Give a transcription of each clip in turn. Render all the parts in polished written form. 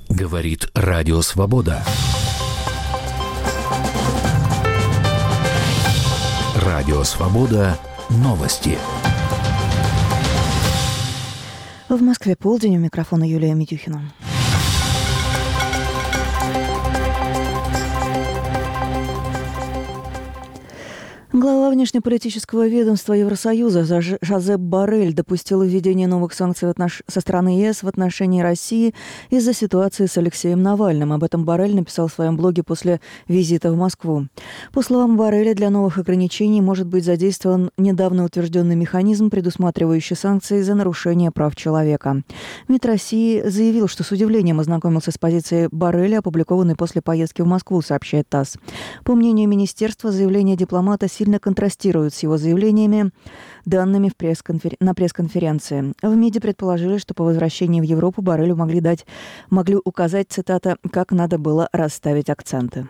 Говорит Радио Свобода. Радио Свобода. Новости. В Москве полдень. У микрофона Юлия Митюхина. Глава внешнеполитического ведомства Евросоюза Жозеп Боррель допустил введение новых санкций со стороны ЕС в отношении России из-за ситуации с Алексеем Навальным. Об этом Боррель написал в своем блоге после визита в Москву. По словам Борреля, для новых ограничений может быть задействован недавно утвержденный механизм, предусматривающий санкции за нарушение прав человека. МИД России заявил, что с удивлением ознакомился с позицией Борреля, опубликованной после поездки в Москву, сообщает ТАСС. По мнению министерства, заявление дипломата сильно контрастируют с его заявлениями, данными на пресс-конференции. В МИДе предположили, что по возвращении в Европу Боррелю могли указать, цитата, «как надо было расставить акценты».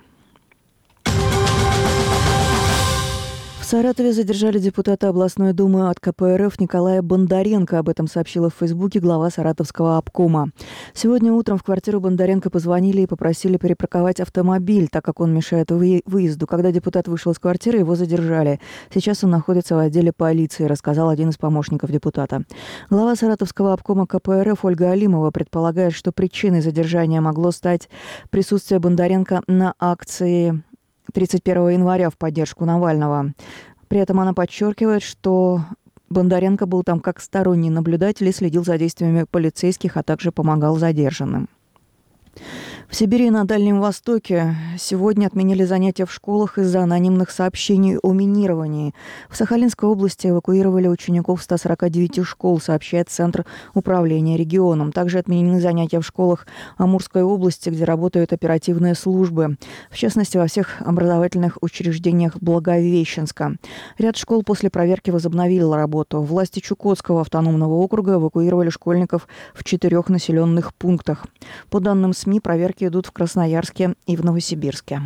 В Саратове задержали депутата областной думы от КПРФ Николая Бондаренко. Об этом сообщила в Фейсбуке глава Саратовского обкома. Сегодня утром в квартиру Бондаренко позвонили и попросили перепарковать автомобиль, так как он мешает выезду. Когда депутат вышел из квартиры, его задержали. Сейчас он находится в отделе полиции, рассказал один из помощников депутата. Глава Саратовского обкома КПРФ Ольга Алимова предполагает, что причиной задержания могло стать присутствие Бондаренко на акции 31 января в поддержку Навального. При этом она подчеркивает, что Бондаренко был там как сторонний наблюдатель и следил за действиями полицейских, а также помогал задержанным. В Сибири и на Дальнем Востоке сегодня отменили занятия в школах из-за анонимных сообщений о минировании. В Сахалинской области эвакуировали учеников 149 школ, сообщает Центр управления регионом. Также отменены занятия в школах Амурской области, где работают оперативные службы. В частности, во всех образовательных учреждениях Благовещенска. Ряд школ после проверки возобновил работу. Власти Чукотского автономного округа эвакуировали школьников в 4 населенных пунктах. По данным СМИ, проверки идут в Красноярске и в Новосибирске.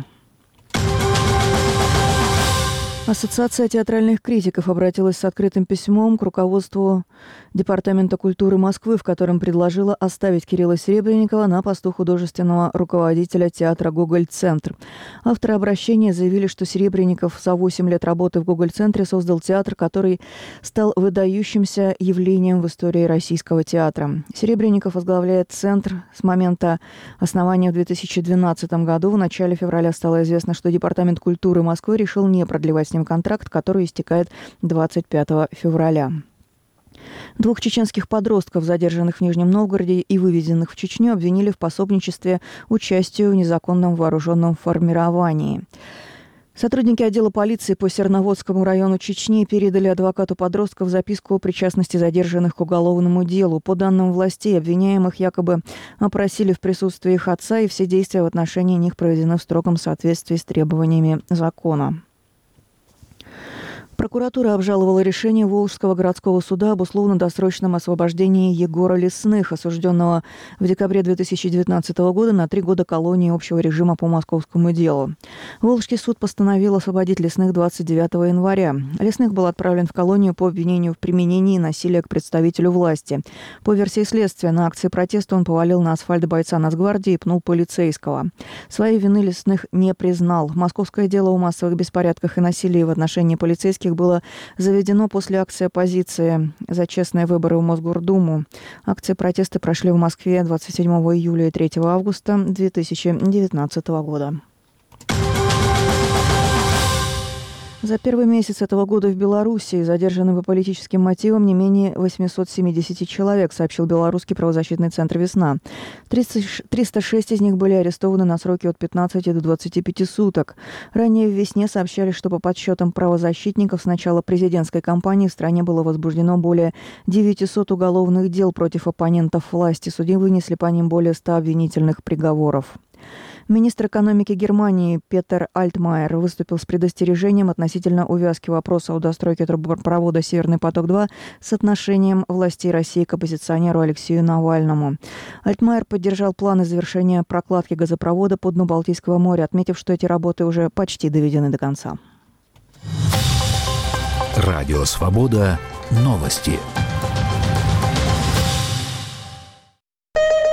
Ассоциация театральных критиков обратилась с открытым письмом к руководству Департамента культуры Москвы, в котором предложила оставить Кирилла Серебренникова на посту художественного руководителя театра «Гоголь-центр». Авторы обращения заявили, что Серебренников за 8 лет работы в «Гоголь-центре» создал театр, который стал выдающимся явлением в истории российского театра. Серебренников возглавляет центр с момента основания в 2012 году. В начале февраля стало известно, что Департамент культуры Москвы решил не продлевать с ним контракт, который истекает 25 февраля. 2 чеченских подростков, задержанных в Нижнем Новгороде и вывезенных в Чечню, обвинили в пособничестве участию в незаконном вооруженном формировании. Сотрудники отдела полиции по Серноводскому району Чечни передали адвокату подростков записку о причастности задержанных к уголовному делу. По данным властей, обвиняемых якобы опросили в присутствии их отца, и все действия в отношении них проведены в строгом соответствии с требованиями закона. Прокуратура обжаловала решение Волжского городского суда об условно-досрочном освобождении Егора Лесных, осужденного в декабре 2019 года на 3 года колонии общего режима по московскому делу. Волжский суд постановил освободить Лесных 29 января. Лесных был отправлен в колонию по обвинению в применении насилия к представителю власти. По версии следствия, на акции протеста он повалил на асфальт бойца Нацгвардии и пнул полицейского. Своей вины Лесных не признал. Московское дело о массовых беспорядках и насилии в отношении полицейских было заведено после акции оппозиции за честные выборы в Мосгордуму. Акции протеста прошли в Москве 27 июля и 3 августа 2019 года. За первый месяц этого года в Белоруссии задержаны по политическим мотивам не менее 870 человек, сообщил белорусский правозащитный центр «Весна». 306 из них были арестованы на сроки от 15 до 25 суток. Ранее в «Весне» сообщали, что по подсчетам правозащитников с начала президентской кампании в стране было возбуждено более 900 уголовных дел против оппонентов власти. Судьи вынесли по ним более 100 обвинительных приговоров. Министр экономики Германии Петер Альтмайер выступил с предостережением относительно увязки вопроса о достройке трубопровода «Северный поток-2» с отношением властей России к оппозиционеру Алексею Навальному. Альтмайер поддержал планы завершения прокладки газопровода по дну Балтийского моря, отметив, что эти работы уже почти доведены до конца. Радио «Свобода». Новости.